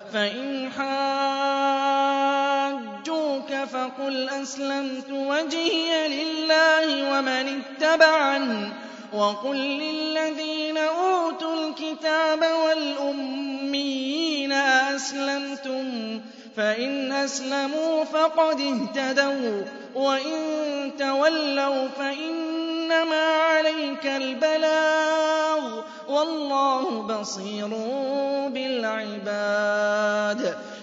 فإن حاجوك فقل أسلمت وجهي لله ومن اتبعني وقل للذين أوتوا الكتاب والأميين أأسلمتم فإن أسلموا فقد اهتدوا وإن تولوا فإنما عليك البلاغ والله بصير بالعباد